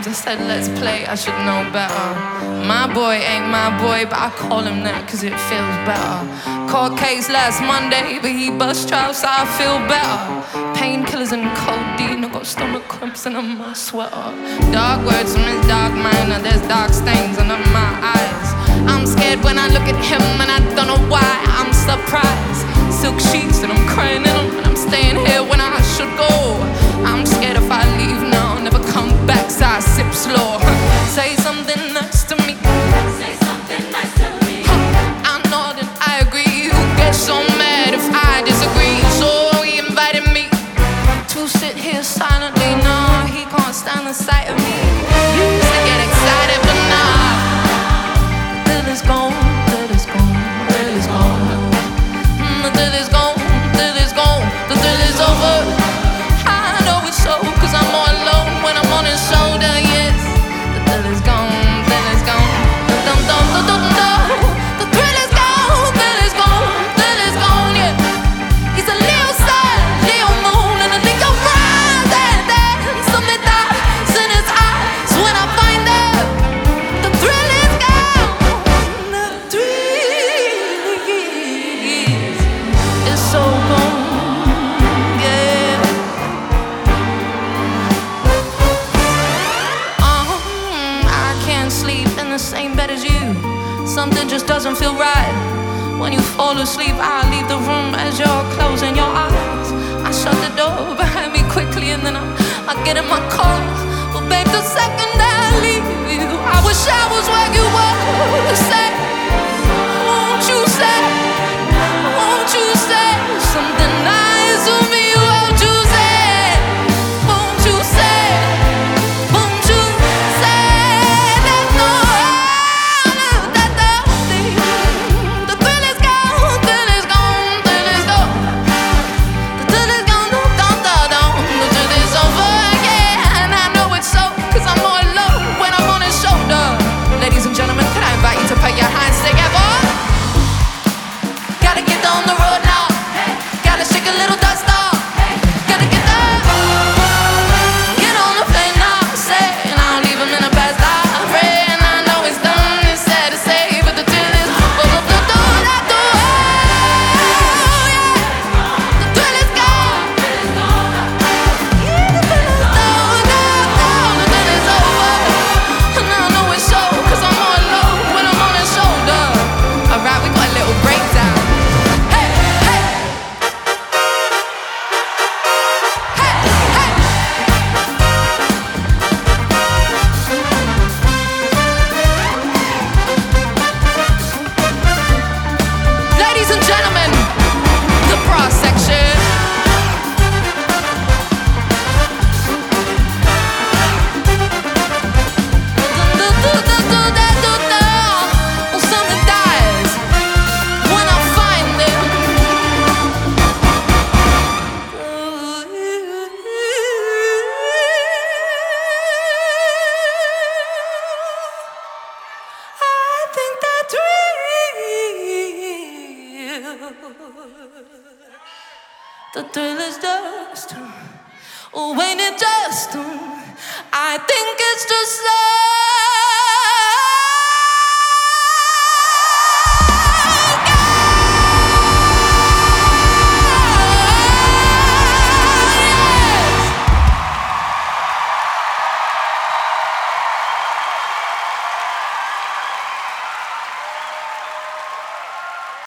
I said, let's play, I should know better. My boy ain't my boy, but I call him that cause it feels better. Court case last Monday, but he bust trial, so I feel better. Painkillers and codeine, I got stomach cramps and I'm my sweater. Dark words from his dark mind, and there's dark stains under my eyes. I'm scared when I look at him and I don't know why I'm surprised. Silk sheets and I'm crying in them, and I'm staying here when I should go. I'm scared if I leave now, I'll never come back, so I sip slow. Say something nice to me. Say something nice to me. I nod and I agree. You get so mad if I disagree. So he invited me to sit here silently. Nah, he can't stand the sight of me. Used to get excited, but nah. The thrill is gone, the thrill is gone, the thrill is gone. The thrill is gone, the thrill is gone, the thrill is over. I know it's so, cause I'm all alone when I'm on his shoulder, yes. The thrill is gone, the thrill is gone. Dum dum dum dum dum. The thrill is gone, the thrill is gone, the thrill is gone, yeah. He's a Leo sun, Leo moon, and I think I'll rise and dance. Something dies in his eyes when I find out. The thrill is gone, the thrill is so gone, yeah. I can't sleep in the same bed as you. Something just doesn't feel right. When you fall asleep, I leave the room as you're closing your eyes. I shut the door behind me quickly and then I get in my car. But babe, the second I leave you, I wish I was where you were. Say, won't you say, won't you say something nice to me? Won't you say, won't you say, won't you say that no, that the thrill is gone, the thrill is gone, the thrill is gone. The thrill is gone, don't, the thrill is over, yeah. And I know it's so, cause I'm all alone when I'm on his shoulder. Ladies and gentlemen, could I invite you to put your hands together? Gotta get on the road now. Gotta shake a little dust off. Gotta get there. Get on the plane now. Say, and I'll leave him in a bad life. And I know it's done, it's sad to say, but the thrill is over. The thrill is gone. Yeah, the thrill is gone. The thrill is over. And I know it's so, cause I'm all alone when I'm on his shoulder. Alright, we got a little breakdown. Hey, hey. Hey, hey. Ladies and gentlemen, the bra section. Well, something dies when I find them. I think that's real. The thrill is just, oh, ain't it just? I think it's just love.